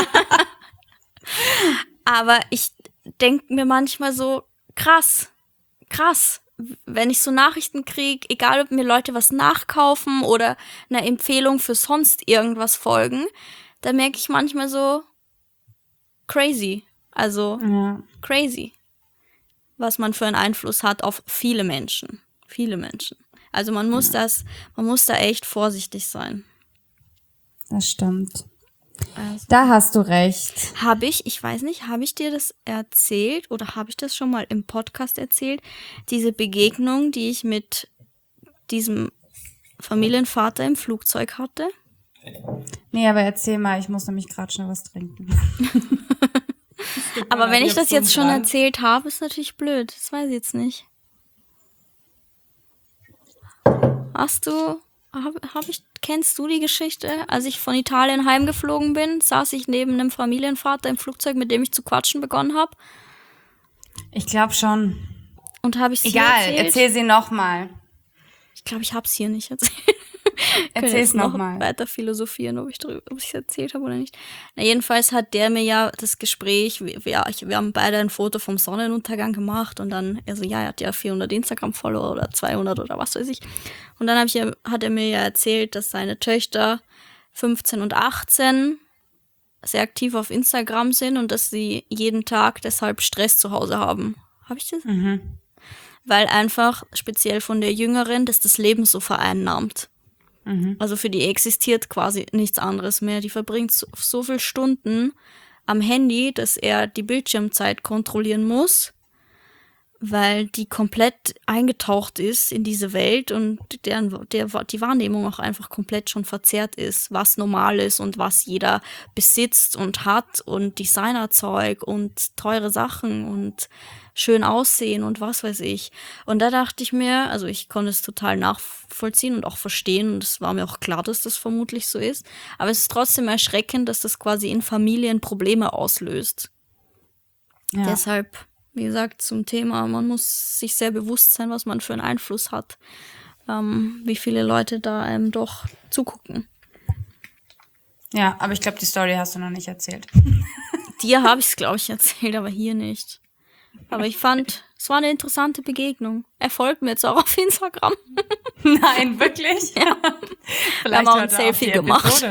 Aber ich denke mir manchmal so, krass, wenn ich so Nachrichten kriege, egal ob mir Leute was nachkaufen oder eine Empfehlung für sonst irgendwas folgen, da merke ich manchmal so, crazy. Also, crazy. Was man für einen Einfluss hat auf viele Menschen. Viele Menschen. Also man muss da echt vorsichtig sein. Das stimmt. Also, Da hast du recht. ich weiß nicht, habe ich dir das erzählt oder habe ich das schon mal im Podcast erzählt? Diese Begegnung, die ich mit diesem Familienvater im Flugzeug hatte? Nee, aber erzähl mal, ich muss nämlich gerade schnell was trinken. Aber wenn ich das jetzt schon erzählt habe, ist natürlich blöd. Das weiß ich jetzt nicht. Kennst du die Geschichte? Als ich von Italien heimgeflogen bin, saß ich neben einem Familienvater im Flugzeug, mit dem ich zu quatschen begonnen habe. Ich glaube schon. Und habe ich sie Egal, erzählt? erzähl sie nochmal. Ich glaube, ich habe es hier nicht erzählt. Erzähl es nochmal. Weiter philosophieren, ob ich es erzählt habe oder nicht. Na, jedenfalls hat der mir ja das Gespräch, wir haben beide ein Foto vom Sonnenuntergang gemacht und dann, er hat ja 400 Instagram-Follower oder 200 oder was weiß ich. Und dann hat er mir ja erzählt, dass seine Töchter 15 und 18 sehr aktiv auf Instagram sind und dass sie jeden Tag deshalb Stress zu Hause haben. Habe ich das? Mhm. Weil einfach, speziell von der Jüngeren, dass das Leben so vereinnahmt. Also für die existiert quasi nichts anderes mehr. Die verbringt so viele Stunden am Handy, dass er die Bildschirmzeit kontrollieren muss, weil die komplett eingetaucht ist in diese Welt und die Wahrnehmung auch einfach komplett schon verzerrt ist, was normal ist und was jeder besitzt und hat und Designerzeug und teure Sachen und schön aussehen und was weiß ich. Und da dachte ich mir, also ich konnte es total nachvollziehen und auch verstehen und es war mir auch klar, dass das vermutlich so ist. Aber es ist trotzdem erschreckend, dass das quasi in Familien Probleme auslöst. Ja. Deshalb, wie gesagt, zum Thema, man muss sich sehr bewusst sein, was man für einen Einfluss hat, wie viele Leute da einem doch zugucken. Ja, aber ich glaube, die Story hast du noch nicht erzählt. Dir habe ich es, glaube ich, erzählt, aber hier nicht. Aber ich fand, es war eine interessante Begegnung. Er folgt mir jetzt auch auf Instagram. Nein, wirklich? Ja. Vielleicht haben wir ein Selfie gemacht.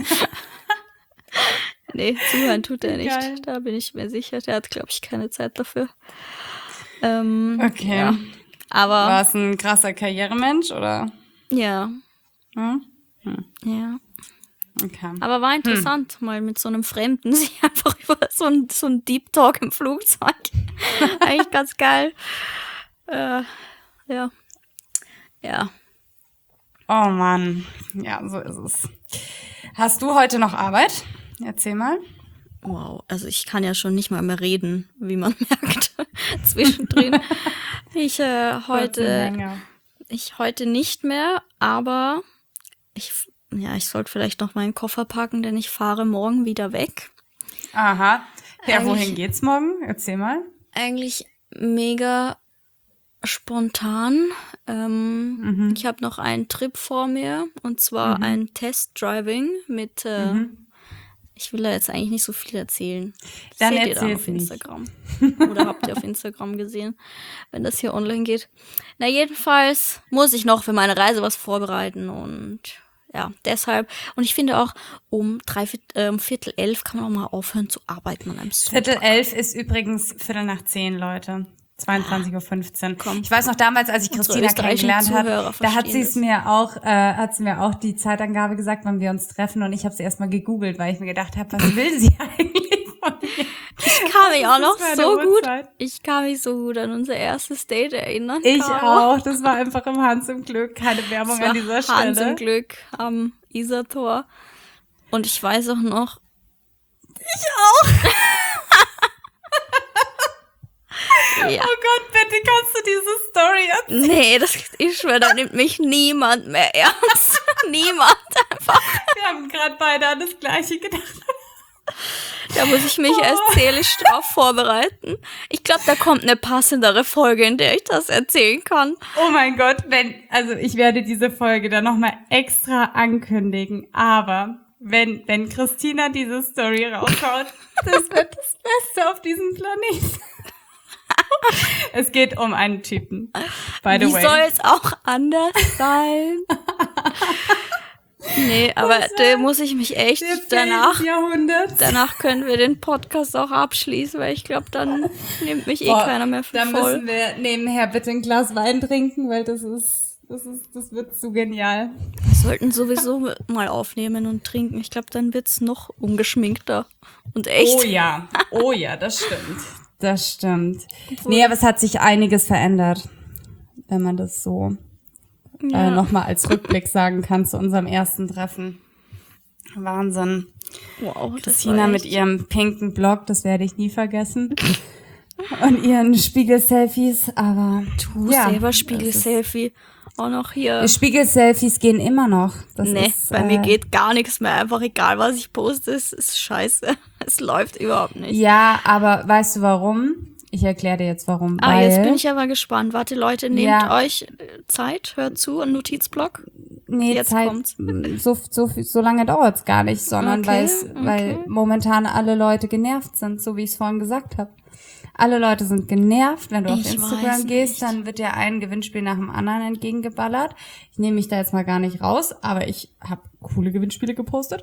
Nee, zuhören tut er nicht. Geil. Da bin ich mir sicher. Der hat, glaube ich, keine Zeit dafür. Okay. Ja. Aber war es ein krasser Karrieremensch, oder? Ja. Hm? Ja. Okay. Aber war interessant, mal mit so einem Fremden sich einfach über so ein Deep Talk im Flugzeug. Eigentlich ganz geil. Ja. Ja. Oh Mann. Ja, so ist es. Hast du heute noch Arbeit? Erzähl mal. Wow, also ich kann ja schon nicht mal mehr reden, wie man merkt, zwischendrin. Ich heute nicht mehr, aber ich sollte vielleicht noch meinen Koffer packen, denn ich fahre morgen wieder weg. Aha. Ja, wohin geht's morgen? Erzähl mal. Eigentlich mega spontan. Ich habe noch einen Trip vor mir und zwar ein Test-Driving mit ich will da jetzt eigentlich nicht so viel erzählen. Dann seht ihr dann erzähl's auf Instagram. Oder habt ihr auf Instagram gesehen, wenn das hier online geht. Na, jedenfalls muss ich noch für meine Reise was vorbereiten und ja, deshalb. Und ich finde auch, um 10:45 kann man auch mal aufhören zu arbeiten an einem Sonntag. 10:45 ist übrigens 9:45, Leute. 22:15 Uhr. Komm. Ich weiß noch damals, als ich Christina kennengelernt habe, da hat sie mir auch die Zeitangabe gesagt, wann wir uns treffen und ich habe sie erstmal gegoogelt, weil ich mir gedacht habe, was will sie eigentlich von mir? Ich kann mich so gut an unser erstes Date erinnern. Ich auch. Das war einfach im Hans im Glück. Keine Werbung an dieser Stelle. Hans im Glück am Isartor. Und ich weiß auch noch. Ich auch. Ja. Oh Gott, bitte kannst du diese Story erzählen? Nee, ich schwöre, da nimmt mich niemand mehr ernst. Niemand einfach. Wir haben gerade beide an das Gleiche gedacht. Da muss ich mich erst seelisch drauf vorbereiten. Ich glaube, da kommt eine passendere Folge, in der ich das erzählen kann. Oh mein Gott, also ich werde diese Folge dann nochmal extra ankündigen, aber wenn Christina diese Story raushaut, das wird das Beste auf diesem Planeten. Es geht um einen Typen, by the way. Wie soll es auch anders sein? Nee, aber da muss ich mich echt danach können wir den Podcast auch abschließen, weil ich glaube, dann nimmt mich keiner mehr für voll. Da müssen wir nebenher bitte ein Glas Wein trinken, weil das wird zu genial. Wir sollten sowieso mal aufnehmen und trinken. Ich glaube, dann wird's noch ungeschminkter und echt. Oh ja, das stimmt. Das stimmt. Nee, aber es hat sich einiges verändert, wenn man das so nochmal als Rückblick sagen kann zu unserem ersten Treffen. Wahnsinn. Wow, Christina mit ihrem pinken Blog, das werde ich nie vergessen. Und ihren Spiegel-Selfies, aber du selber Spiegel-Selfie. Auch noch hier. Die Spiegel-Selfies gehen immer noch. Bei mir geht gar nichts mehr. Einfach egal, was ich poste, ist scheiße. Es läuft überhaupt nicht. Ja, aber weißt du warum? Ich erkläre dir jetzt warum. Jetzt bin ich aber gespannt. Warte, Leute, nehmt euch Zeit, hört zu, ein Notizblock. Nee, jetzt Zeit, kommt's. So lange dauert's gar nicht, sondern weil momentan alle Leute genervt sind, so wie ich es vorhin gesagt habe. Alle Leute sind genervt. Wenn du auf Instagram gehst, dann wird dir ein Gewinnspiel nach dem anderen entgegengeballert. Ich nehme mich da jetzt mal gar nicht raus, aber ich habe coole Gewinnspiele gepostet.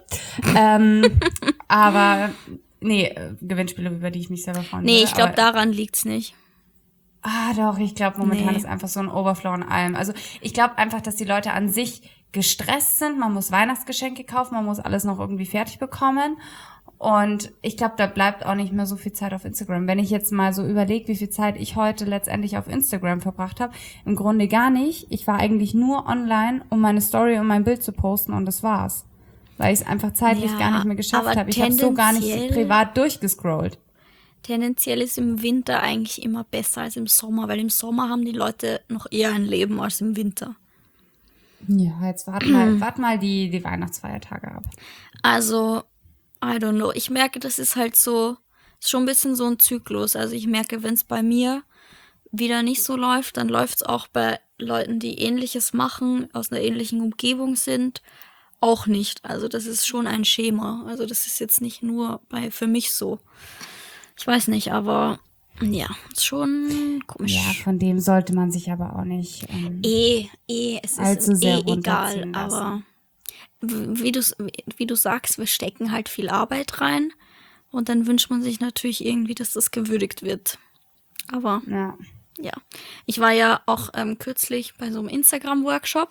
Aber Gewinnspiele, über die ich mich selber freuen würde. Nee, ich glaube, daran liegt's nicht. Doch, ich glaube, momentan ist einfach so ein Overflow an allem. Also ich glaube einfach, dass die Leute an sich gestresst sind. Man muss Weihnachtsgeschenke kaufen, man muss alles noch irgendwie fertig bekommen. Und ich glaube, da bleibt auch nicht mehr so viel Zeit auf Instagram. Wenn ich jetzt mal so überlege, wie viel Zeit ich heute letztendlich auf Instagram verbracht habe, im Grunde gar nicht. Ich war eigentlich nur online, um meine Story und mein Bild zu posten und das war's. Weil ich es einfach zeitlich gar nicht mehr geschafft habe. Ich habe so gar nicht privat durchgescrollt. Tendenziell ist im Winter eigentlich immer besser als im Sommer, weil im Sommer haben die Leute noch eher ein Leben als im Winter. Ja, jetzt wart mal die Weihnachtsfeiertage ab. Also, I don't know. Ich merke, das ist halt so, ist schon ein bisschen so ein Zyklus. Also ich merke, wenn es bei mir wieder nicht so läuft, dann läuft es auch bei Leuten, die Ähnliches machen, aus einer ähnlichen Umgebung sind, auch nicht. Also das ist schon ein Schema. Also das ist jetzt nicht nur für mich so. Ich weiß nicht, aber ja, ist schon komisch. Ja, von dem sollte man sich aber auch nicht es ist egal, aber wie du sagst, wir stecken halt viel Arbeit rein und dann wünscht man sich natürlich irgendwie, dass das gewürdigt wird. Aber ja. Ich war ja auch kürzlich bei so einem Instagram-Workshop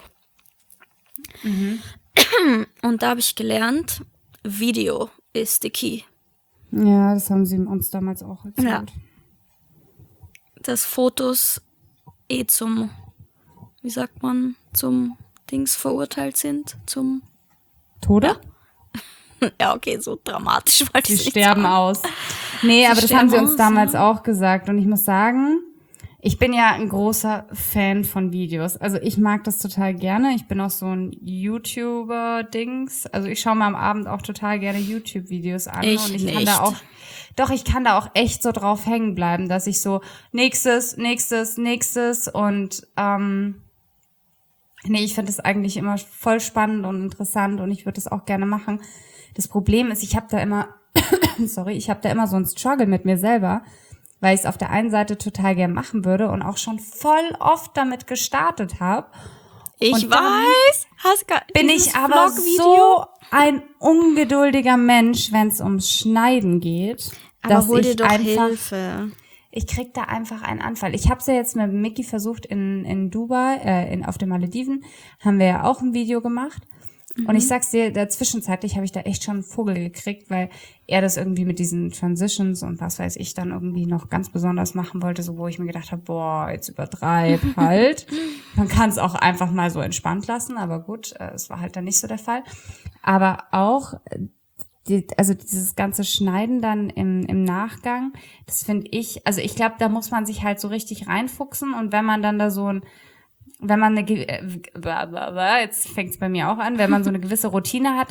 und da habe ich gelernt, Video ist the key. Ja, das haben sie uns damals auch erzählt. Ja. Dass Fotos zum Dings verurteilt sind, zum Tode? Ja, okay, so dramatisch wollte ich nicht sterben sagen. Aus. Nee, aber das haben sie uns damals auch gesagt. Und ich muss sagen, ich bin ja ein großer Fan von Videos. Also ich mag das total gerne. Ich bin auch so ein YouTuber-Dings. Also ich schaue mir am Abend auch total gerne YouTube-Videos an. Ich kann da auch echt so drauf hängen bleiben, dass ich so nächstes und ich finde es eigentlich immer voll spannend und interessant und ich würde es auch gerne machen. Das Problem ist, ich habe da immer so einen Struggle mit mir selber, weil ich es auf der einen Seite total gern machen würde und auch schon voll oft damit gestartet habe. Ich weiß, bin ich aber so ein ungeduldiger Mensch, wenn es ums Schneiden geht, aber dass hol dir doch Hilfe. Ich krieg da einfach einen Anfall. Ich habe es ja jetzt mit Micky versucht in Dubai, auf den Malediven, haben wir ja auch ein Video gemacht. Und ich sag's dir, zwischenzeitlich habe ich da echt schon einen Vogel gekriegt, weil er das irgendwie mit diesen Transitions und was weiß ich dann irgendwie noch ganz besonders machen wollte, so wo ich mir gedacht habe, boah, jetzt übertreib halt. Man kann es auch einfach mal so entspannt lassen, aber gut, es war halt dann nicht so der Fall. Aber auch dieses ganze Schneiden dann im Nachgang, das finde ich, also ich glaube, da muss man sich halt so richtig reinfuchsen und wenn man dann da jetzt fängt es bei mir auch an, wenn man so eine gewisse Routine hat, dann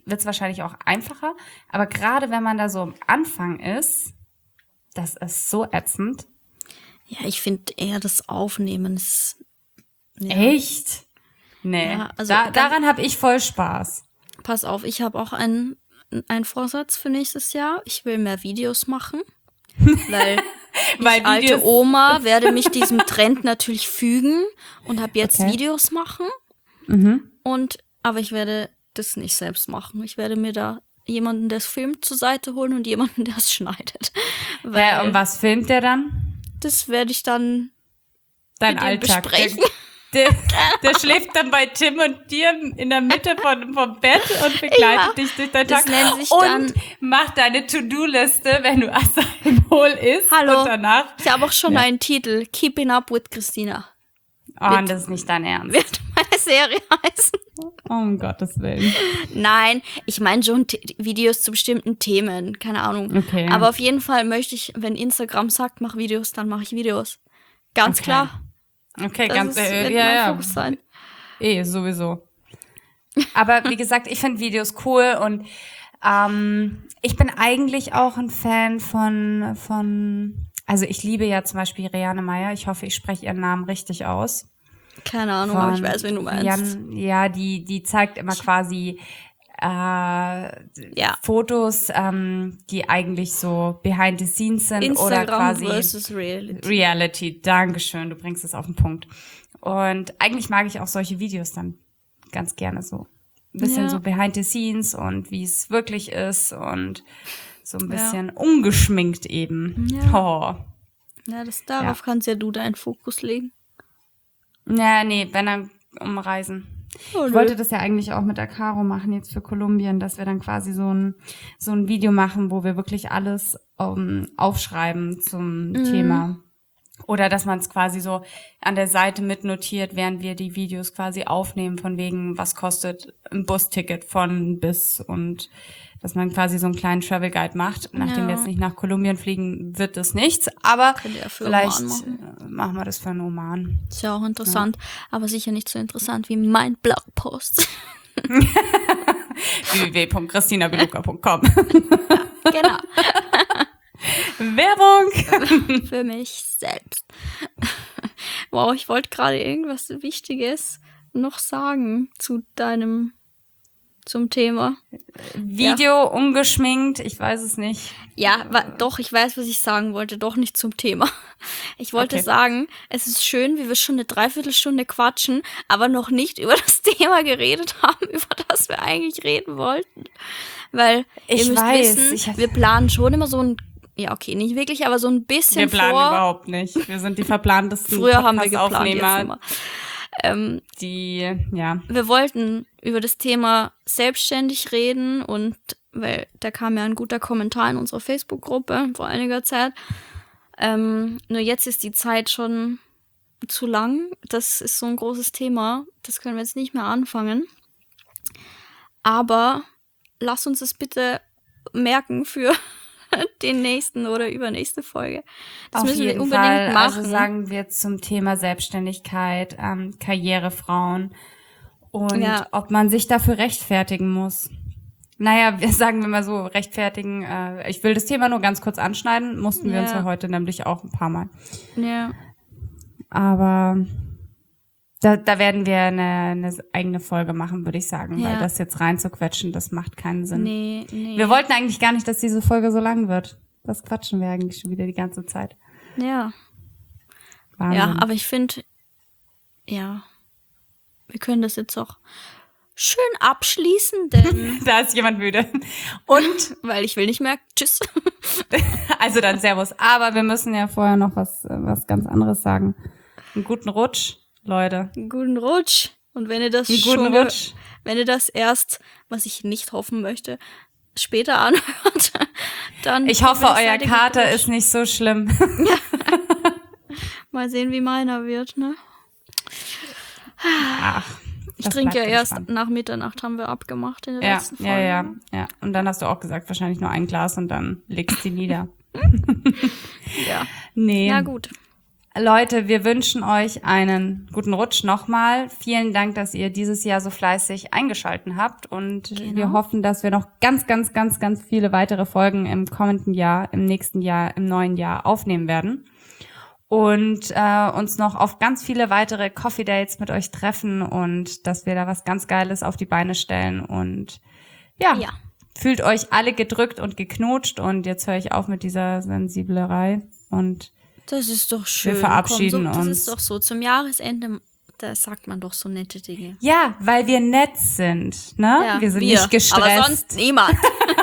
wird es wahrscheinlich auch einfacher. Aber gerade wenn man da so am Anfang ist, das ist so ätzend. Ja, ich finde eher das Aufnehmen ist. Ja. Echt? Nee, Ja, also daran habe ich voll Spaß. Pass auf, ich habe auch einen Vorsatz für nächstes Jahr. Ich will mehr Videos machen. Weil ich alte Oma werde mich diesem Trend natürlich fügen und habe jetzt Videos machen. Aber ich werde das nicht selbst machen. Ich werde mir da jemanden, der es filmt, zur Seite holen und jemanden, der es schneidet. Und was filmt der dann? Das werde ich dann Dein Alltag besprechen. Der schläft dann bei Tim und dir in der Mitte vom Bett und begleitet dich durch deinen Tag. Nennt sich und dann macht deine To-Do-Liste, wenn du Acai Bowl isst. Hallo, und danach. Ich habe auch schon einen Titel. Keeping Up with Christina. Oh, und das ist nicht dein Ernst. Wird meine Serie heißen. Oh, um Gottes Willen. Nein, ich meine schon Videos zu bestimmten Themen. Keine Ahnung. Okay. Aber auf jeden Fall möchte ich, wenn Instagram sagt, mach Videos, dann mache ich Videos. Ganz klar. Okay, das wird mein Fokus sein. Sowieso. Aber wie gesagt, ich finde Videos cool und ich bin eigentlich auch ein Fan von also ich liebe ja zum Beispiel Rianne Meyer. Ich hoffe, ich spreche ihren Namen richtig aus. Keine Ahnung, aber ich weiß, wen du meinst. Die zeigt immer quasi Fotos, die eigentlich so behind the scenes sind Instagram oder quasi versus Reality. Reality. Dankeschön, du bringst es auf den Punkt. Und eigentlich mag ich auch solche Videos dann ganz gerne so. Ein bisschen so behind the scenes und wie es wirklich ist und so ein bisschen ungeschminkt eben. Ja, darauf kannst ja du deinen Fokus legen. Ja, nee, wenn dann um Reisen. Ich wollte das ja eigentlich auch mit der Caro machen jetzt für Kolumbien, dass wir dann quasi so ein Video machen, wo wir wirklich alles aufschreiben zum Thema. Oder dass man es quasi so an der Seite mitnotiert, während wir die Videos quasi aufnehmen, von wegen, was kostet ein Busticket von bis und dass man quasi so einen kleinen Travel Guide macht. Nachdem wir jetzt nicht nach Kolumbien fliegen, wird das nichts. Aber vielleicht machen wir das für einen Oman. Ist ja auch interessant, aber sicher nicht so interessant wie mein Blogpost. www.christinabeluca.com Genau. Werbung! Für mich selbst. Wow, ich wollte gerade irgendwas Wichtiges noch sagen zum Thema. Video ungeschminkt, ich weiß es nicht. Ja, doch, ich weiß, was ich sagen wollte, doch nicht zum Thema. Ich wollte sagen, es ist schön, wie wir schon eine Dreiviertelstunde quatschen, aber noch nicht über das Thema geredet haben, über das wir eigentlich reden wollten. Weil ihr müsst wissen, wir planen schon immer so ein, ja okay, nicht wirklich, aber so ein bisschen Wir planen überhaupt nicht. Wir sind die verplantesten Früher haben wir geplant, jetzt immer. Wir wollten über das Thema selbstständig reden und weil da kam ja ein guter Kommentar in unserer Facebook-Gruppe vor einiger Zeit. Nur jetzt ist die Zeit schon zu lang. Das ist so ein großes Thema. Das können wir jetzt nicht mehr anfangen. Aber lass uns es bitte merken für den nächsten oder übernächste Folge. Das auf müssen wir jeden unbedingt Fall machen. Also sagen wir zum Thema Selbstständigkeit, Karrierefrauen und ob man sich dafür rechtfertigen muss. Naja, sagen wir mal so, rechtfertigen. Ich will das Thema nur ganz kurz anschneiden, mussten wir uns ja heute nämlich auch ein paar Mal. Ja. Aber da werden wir eine eigene Folge machen, würde ich sagen, weil das jetzt reinzuquetschen, das macht keinen Sinn. Nee. Wir wollten eigentlich gar nicht, dass diese Folge so lang wird. Das quatschen wir eigentlich schon wieder die ganze Zeit. Ja. Wahnsinn. Ja, aber ich finde, wir können das jetzt auch schön abschließen, denn da ist jemand müde. Und weil ich will nicht mehr. Tschüss. Also dann Servus. Aber wir müssen ja vorher noch was ganz anderes sagen. Einen guten Rutsch, Leute. Einen guten Rutsch. Und wenn ihr das wenn ihr das erst, was ich nicht hoffen möchte, später anhört, dann. Ich hoffe, euer Kater ist nicht so schlimm. Mal sehen, wie meiner wird, ne? Ach. Ich trinke ja erst nach Mitternacht, haben wir abgemacht in der letzten Folge. Ja. Und dann hast du auch gesagt, wahrscheinlich nur ein Glas und dann legst du die nieder. Ja. Nee. Na gut. Leute, wir wünschen euch einen guten Rutsch nochmal. Vielen Dank, dass ihr dieses Jahr so fleißig eingeschalten habt und wir hoffen, dass wir noch ganz, ganz, ganz, ganz viele weitere Folgen im kommenden Jahr, im nächsten Jahr, im neuen Jahr aufnehmen werden und uns noch auf ganz viele weitere Coffee Dates mit euch treffen und dass wir da was ganz Geiles auf die Beine stellen und ja. Fühlt euch alle gedrückt und geknutscht und jetzt höre ich auf mit dieser Sensiblerei und das ist doch schön. Wir verabschieden uns. Das ist doch so. Zum Jahresende, da sagt man doch so nette Dinge. Ja, weil wir nett sind, ne? Ja, wir sind nicht gestresst. Aber sonst niemand.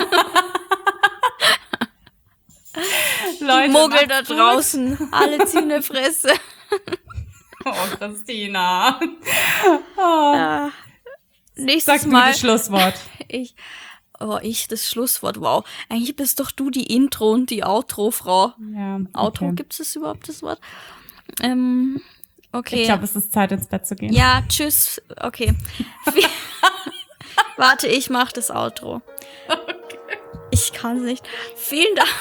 Leute, die Muggel da draußen, alle ziehen eine Fresse. Oh, Christina. Oh. Ja. Nächstes Mal. Sag mir das Schlusswort. Ich, das Schlusswort, wow. Eigentlich bist doch du die Intro- und die Outro-Frau. Ja, okay. Outro, gibt es überhaupt das Wort? Okay. Ich glaube, es ist Zeit, ins Bett zu gehen. Ja, tschüss. Okay. Warte, ich mach das Outro. Okay. Ich kann es nicht. Vielen Dank.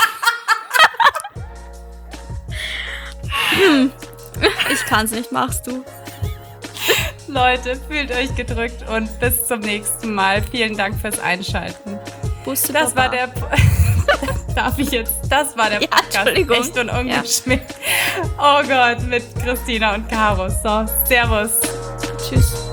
Ich kann es nicht, machst du. Leute, fühlt euch gedrückt und bis zum nächsten Mal. Vielen Dank fürs Einschalten. Das war der Das war der Podcast. Echt und ungeschminkt. Ja. Oh Gott, mit Christina und Caro. So, servus. Tschüss.